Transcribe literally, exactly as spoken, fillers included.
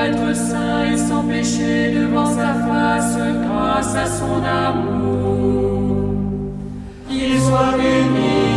être saint et sans péché devant sa face grâce à son amour. Qu'il soit béni